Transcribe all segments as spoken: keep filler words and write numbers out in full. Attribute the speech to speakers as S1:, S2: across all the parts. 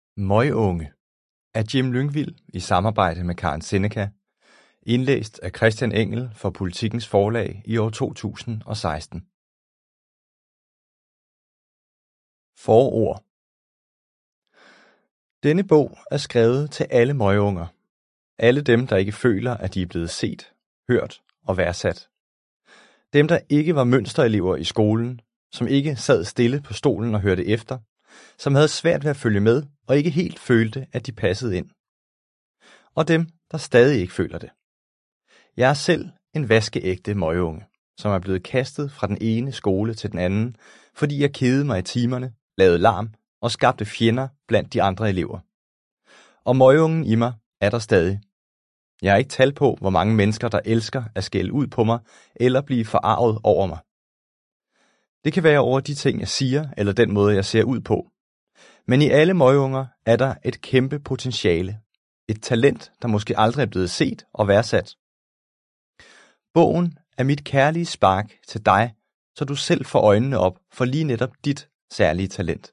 S1: Møgunge af Jim Lyngvild i samarbejde med Karen Seneca, indlæst af Christian Engell for Politikens Forlag i år to tusind og seksten. Forord. Denne bog er skrevet til alle møgunger, alle dem, der ikke føler, at de er blevet set, hørt og værdsat. Dem, der ikke var mønsterelever i skolen, som ikke sad stille på stolen og hørte efter, som havde svært ved at følge med og ikke helt følte, at de passede ind. Og dem, der stadig ikke føler det. Jeg er selv en vaskeægte møgunge, som er blevet kastet fra den ene skole til den anden, fordi jeg kedede mig i timerne, lavede larm og skabte fjender blandt de andre elever. Og møgungen i mig er der stadig. Jeg har ikke tal på, hvor mange mennesker, der elsker at skælde ud på mig eller blive forarvet over mig. Det kan være over de ting, jeg siger, eller den måde, jeg ser ud på. Men i alle møgunger er der et kæmpe potentiale. Et talent, der måske aldrig er blevet set og værdsat. Bogen er mit kærlige spark til dig, så du selv får øjnene op for lige netop dit særlige talent.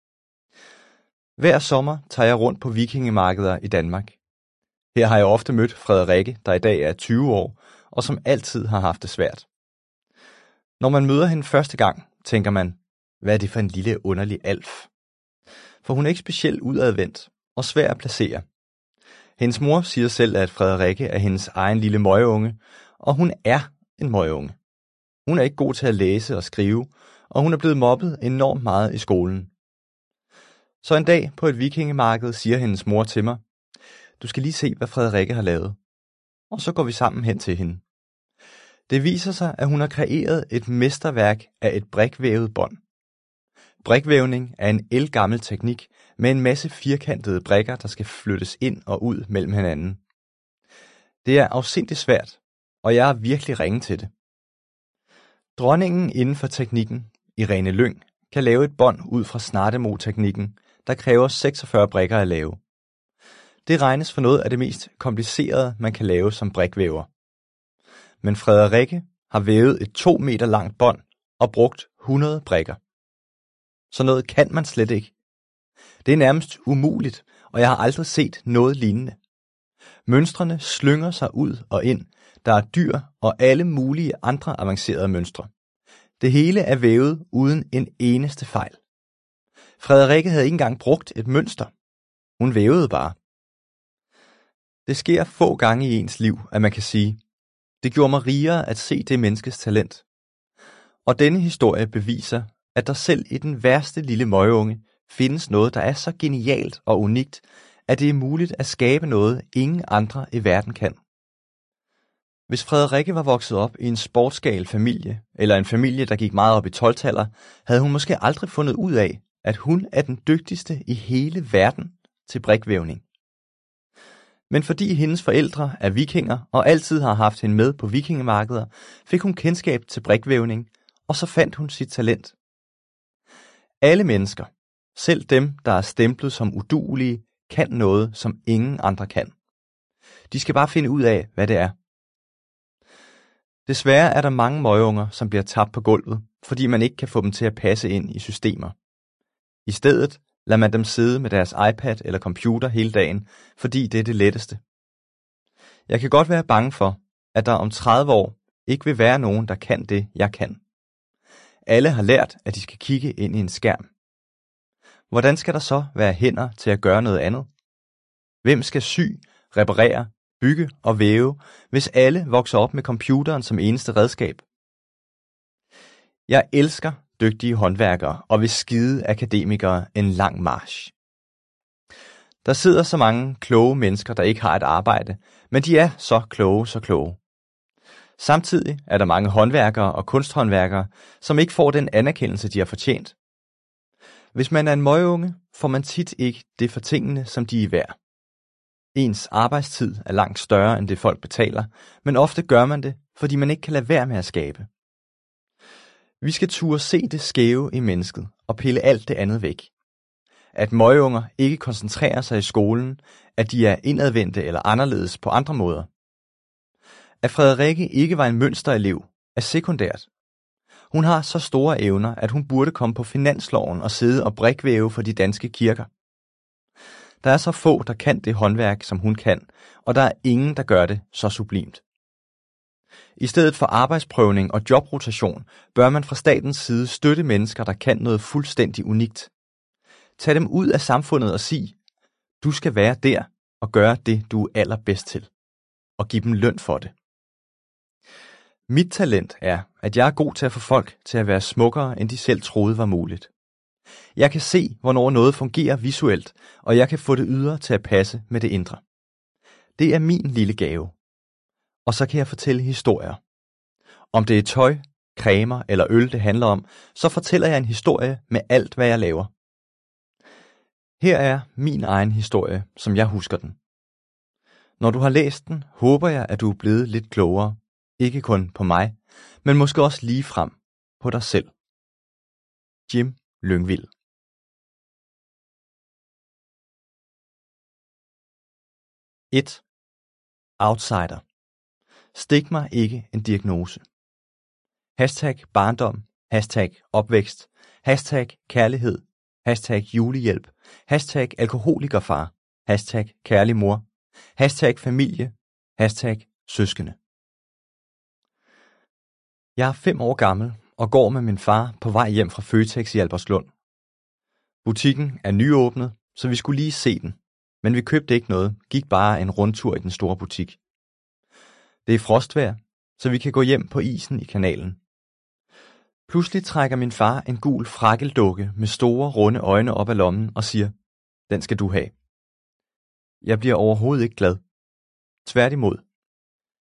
S1: Hver sommer tager jeg rundt på vikingemarkeder i Danmark. Her har jeg ofte mødt Frederikke, der i dag er tyve år, og som altid har haft det svært. Når man møder hende første gang, tænker man, hvad er det for en lille underlig alf? For hun er ikke specielt udadvendt og svær at placere. Hendes mor siger selv, at Frederikke er hendes egen lille møgunge, og hun er en møgunge. Hun er ikke god til at læse og skrive, og hun er blevet mobbet enormt meget i skolen. Så en dag på et vikingemarked siger hendes mor til mig, du skal lige se, hvad Frederikke har lavet. Og så går vi sammen hen til hende. Det viser sig, at hun har kreeret et mesterværk af et brikvævet bånd. Brikvævning er en ældgammel teknik med en masse firkantede brikker, der skal flyttes ind og ud mellem hinanden. Det er afsindigt svært, og jeg er virkelig ringe til det. Dronningen inden for teknikken, Irene Lyng, kan lave et bånd ud fra snardemo-teknikken, der kræver seksogfyrre brikker at lave. Det regnes for noget af det mest komplicerede, man kan lave som brikvæver. Men Frederikke har vævet et to meter langt bånd og brugt hundrede brikker. Så noget kan man slet ikke. Det er nærmest umuligt, og jeg har aldrig set noget lignende. Mønstrene slynger sig ud og ind. Der er dyr og alle mulige andre avancerede mønstre. Det hele er vævet uden en eneste fejl. Frederikke havde ikke engang brugt et mønster. Hun vævede bare. Det sker få gange i ens liv, at man kan sige, det gjorde mig rigere at se det menneskes talent. Og denne historie beviser, at der selv i den værste lille møgunge findes noget, der er så genialt og unikt, at det er muligt at skabe noget, ingen andre i verden kan. Hvis Frederikke var vokset op i en sportsgal familie, eller en familie, der gik meget op i tolv-taller, havde hun måske aldrig fundet ud af, at hun er den dygtigste i hele verden til brikvævning. Men fordi hendes forældre er vikinger og altid har haft hende med på vikingemarkeder, fik hun kendskab til brikvævning, og så fandt hun sit talent. Alle mennesker, selv dem, der er stemplet som uduelige, kan noget, som ingen andre kan. De skal bare finde ud af, hvad det er. Desværre er der mange møgunger, som bliver tabt på gulvet, fordi man ikke kan få dem til at passe ind i systemer. I stedet lader man dem sidde med deres iPad eller computer hele dagen, fordi det er det letteste. Jeg kan godt være bange for, at der om tredive år ikke vil være nogen, der kan det, jeg kan. Alle har lært, at de skal kigge ind i en skærm. Hvordan skal der så være hænder til at gøre noget andet? Hvem skal sy, reparere, bygge og væve, hvis alle vokser op med computeren som eneste redskab? Jeg elsker dygtige håndværkere og vil skide akademikere en lang march. Der sidder så mange kloge mennesker, der ikke har et arbejde, men de er så kloge, så kloge. Samtidig er der mange håndværkere og kunsthåndværkere, som ikke får den anerkendelse, de har fortjent. Hvis man er en møgunge, får man tit ikke det for tingene, som de er værd. Ens arbejdstid er langt større end det folk betaler, men ofte gør man det, fordi man ikke kan lade være med at skabe. Vi skal turde se det skæve i mennesket og pille alt det andet væk. At møgunger ikke koncentrerer sig i skolen, at de er indadvendte eller anderledes på andre måder. At Frederikke ikke var en mønsterelev, er sekundært. Hun har så store evner, at hun burde komme på finansloven og sidde og brikvæve for de danske kirker. Der er så få, der kan det håndværk, som hun kan, og der er ingen, der gør det så sublimt. I stedet for arbejdsprøvning og jobrotation, bør man fra statens side støtte mennesker, der kan noget fuldstændig unikt. Tag dem ud af samfundet og sig, du skal være der og gøre det, du er allerbedst til. Og give dem løn for det. Mit talent er, at jeg er god til at få folk til at være smukkere, end de selv troede var muligt. Jeg kan se, hvornår noget fungerer visuelt, og jeg kan få det ydre til at passe med det indre. Det er min lille gave. Og så kan jeg fortælle historier. Om det er tøj, cremer eller øl, det handler om, så fortæller jeg en historie med alt, hvad jeg laver. Her er min egen historie, som jeg husker den. Når du har læst den, håber jeg, at du er blevet lidt klogere. Ikke kun på mig, men måske også lige frem på dig selv. Jim Lyngvild. et. Outsider. Stik mig ikke en diagnose. Hashtag barndom, hashtag opvækst, hashtag kærlighed, hashtag julehjælp, hashtag alkoholikerfar, hashtag kærlig mor, hashtag familie, hashtag søskende. Jeg er fem år gammel og går med min far på vej hjem fra Føtex i Albertslund. Butikken er nyåbnet, så vi skulle lige se den, men vi købte ikke noget, gik bare en rundtur i den store butik. Det er frostvejr, så vi kan gå hjem på isen i kanalen. Pludselig trækker min far en gul frakkeldukke med store, runde øjne op af lommen og siger, den skal du have. Jeg bliver overhovedet ikke glad. Tværtimod.